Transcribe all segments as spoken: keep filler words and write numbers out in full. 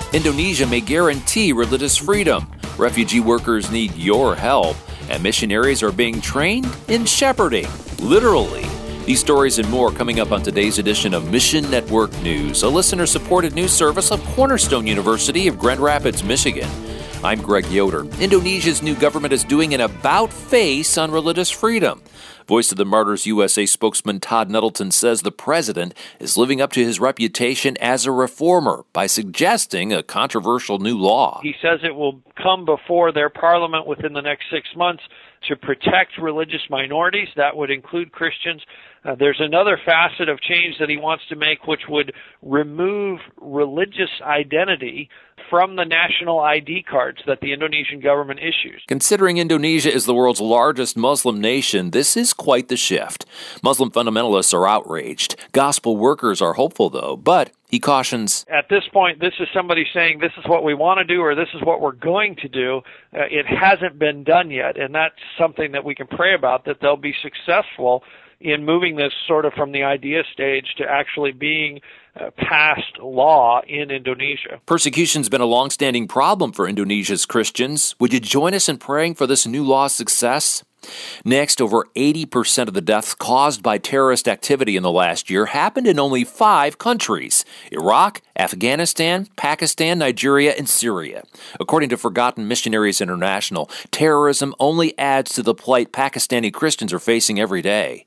Indonesia may guarantee religious freedom. Refugee workers need your help. And missionaries are being trained in shepherding, literally. These stories and more coming up on today's edition of Mission Network News, a listener-supported news service of Cornerstone University of Grand Rapids, Michigan. I'm Greg Yoder. Indonesia's new government is doing an about-face on religious freedom. Voice of the Martyrs U S A spokesman Todd Nettleton says the president is living up to his reputation as a reformer by suggesting a controversial new law. He says it will come before their parliament within the next six months to protect religious minorities. That would include Christians. Uh, there's another facet of change that he wants to make, which would remove religious identity from the national I D cards that the Indonesian government issues. Considering Indonesia is the world's largest Muslim nation, this is quite the shift. Muslim fundamentalists are outraged. Gospel workers are hopeful, though, but he cautions, at this point, this is somebody saying this is what we want to do or this is what we're going to do. Uh, it hasn't been done yet, and that's something that we can pray about, that they'll be successful in moving this sort of from the idea stage to actually being uh, passed law in Indonesia. Persecution's been a long-standing problem for Indonesia's Christians. Would you join us in praying for this new law's success? Next, over eighty percent of the deaths caused by terrorist activity in the last year happened in only five countries: Iraq, Afghanistan, Pakistan, Nigeria, and Syria. According to Forgotten Missionaries International, terrorism only adds to the plight Pakistani Christians are facing every day.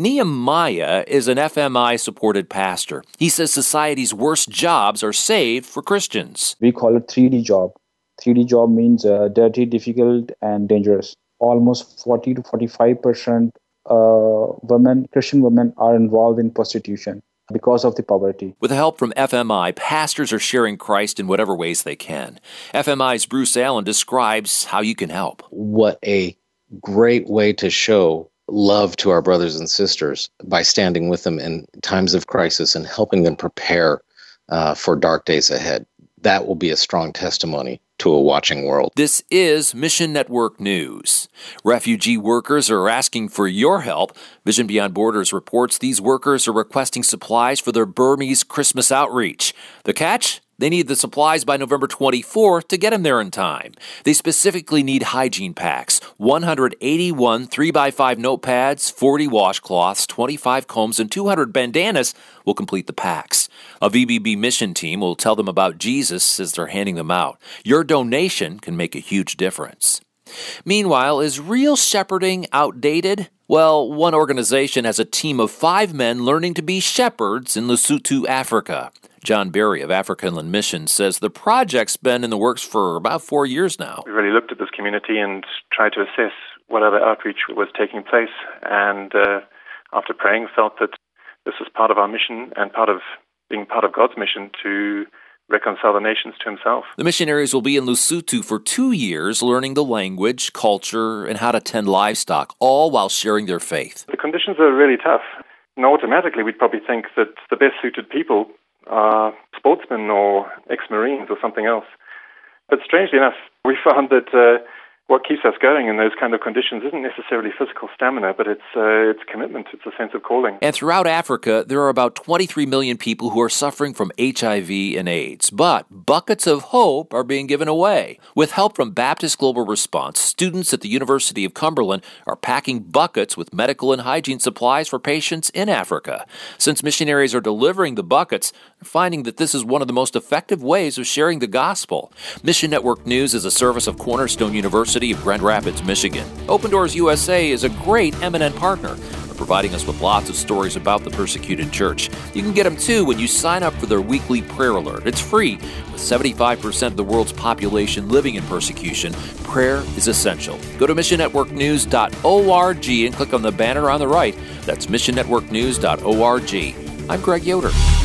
Nehemiah is an F M I-supported pastor. He says society's worst jobs are saved for Christians. We call it three D job. three D job means uh, dirty, difficult, and dangerous. Almost forty to forty-five percent uh, women, Christian women, are involved in prostitution because of the poverty. With the help from F M I, pastors are sharing Christ in whatever ways they can. F M I's Bruce Allen describes how you can help. What a great way to show love to our brothers and sisters by standing with them in times of crisis and helping them prepare uh, for dark days ahead. That will be a strong testimony to a watching world. This is Mission Network News. Refugee workers are asking for your help. Vision Beyond Borders reports these workers are requesting supplies for their Burmese Christmas outreach. The catch? They need the supplies by November twenty-fourth to get them there in time. They specifically need hygiene packs, one hundred eighty-one three by five notepads, forty washcloths, twenty-five combs, and two hundred bandanas will complete the packs. A V B B mission team will tell them about Jesus as they're handing them out. Your donation can make a huge difference. Meanwhile, is real shepherding outdated? Well, one organization has a team of five men learning to be shepherds in Lesotho, Africa. John Berry of Africa Inland Mission says the project's been in the works for about four years now. We really looked at this community and tried to assess what other outreach was taking place, and uh, after praying, felt that this was part of our mission and part of being part of God's mission to reconcile the nations to himself. The missionaries will be in Lesotho for two years, learning the language, culture, and how to tend livestock, all while sharing their faith. The conditions are really tough. And automatically, we'd probably think that the best suited people are sportsmen or ex-Marines or something else. But strangely enough, we found that uh, what keeps us going in those kind of conditions isn't necessarily physical stamina, but it's uh, it's commitment, it's a sense of calling. And throughout Africa, there are about twenty-three million people who are suffering from H I V and AIDS. But buckets of hope are being given away. With help from Baptist Global Response, students at the University of Cumberland are packing buckets with medical and hygiene supplies for patients in Africa. Since missionaries are delivering the buckets, they're finding that this is one of the most effective ways of sharing the gospel. Mission Network News is a service of Cornerstone University of Grand Rapids, Michigan. Open Doors U S A is a great M N N partner, providing us with lots of stories about the persecuted church. You can get them too when you sign up for their weekly prayer alert. It's free. With seventy-five percent of the world's population living in persecution, prayer is essential. Go to mission network news dot org and click on the banner on the right. That's mission network news dot org. I'm Greg Yoder.